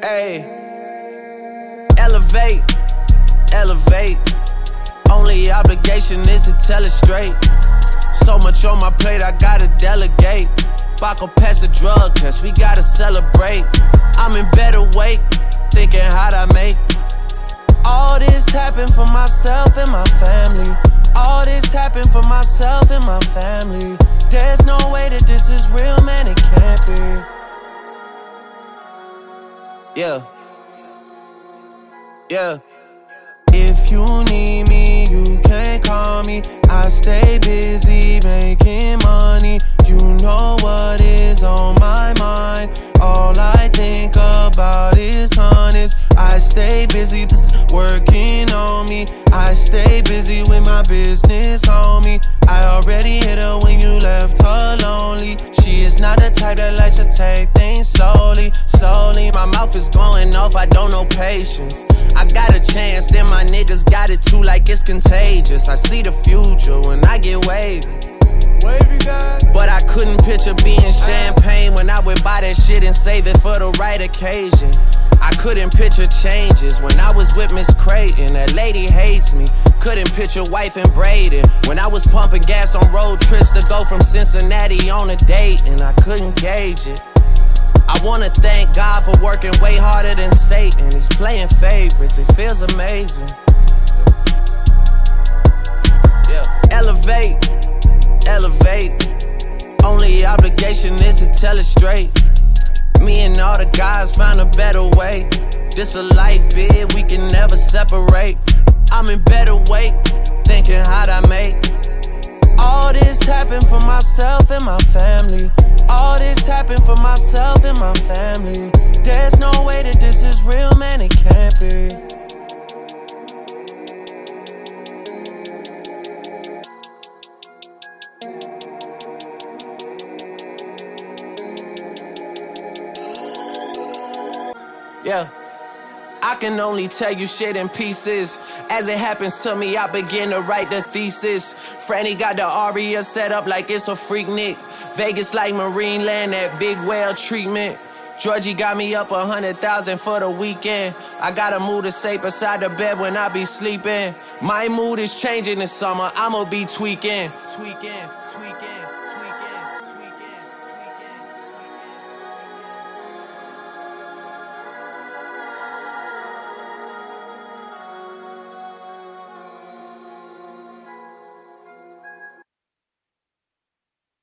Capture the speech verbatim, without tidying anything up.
Ayy, elevate, elevate. Only obligation is to tell it straight. So much on my plate, I gotta delegate. Baco pass a drug test, we gotta celebrate. I'm in better weight, thinking how'd I make. All this happened for myself and my family. All this happened for myself and my family. There's no way that this is real, man, it can't be. Yeah. Yeah. If you need me, you can call me. I stay busy making money. You know what is on my mind. All I think about is honest. I stay busy working on me. I stay busy with my business, homie. I already hit her when you left her lonely. She is not the type that likes to take things slowly, slowly. My mouth is going off, I don't know patience. I got a chance, then my niggas got it too, like it's contagious. I see the future when I get wavy. Wavy that. But I couldn't picture being champagne when I would buy that shit and save it for the right occasion. I couldn't picture changes when I was with Miss Creighton. That lady hates me. Couldn't picture wife and Braden when I was pumping gas on road trips to go from Cincinnati on a date, and I couldn't gauge it. I wanna thank God for working way harder than Satan. He's playing favorites, it feels amazing. Yeah. Elevate, elevate. Only obligation is to tell it straight. Me and all the guys found a better way. This a life bid, we can never separate. I'm in better weight, thinking how'd I make. All this happened for myself and my family. All this happened for myself and my family. There's no way that this is real, man, it can't be. Yeah. I can only tell you shit in pieces. As it happens to me, I begin to write the thesis. Franny got the Aria set up like it's a freak Nick. Vegas like Marine Land, that big whale treatment. Georgie got me up a hundred thousand for the weekend. I gotta move to safe beside the bed when I be sleeping. My mood is changing this summer, I'ma be tweaking. Tweaking.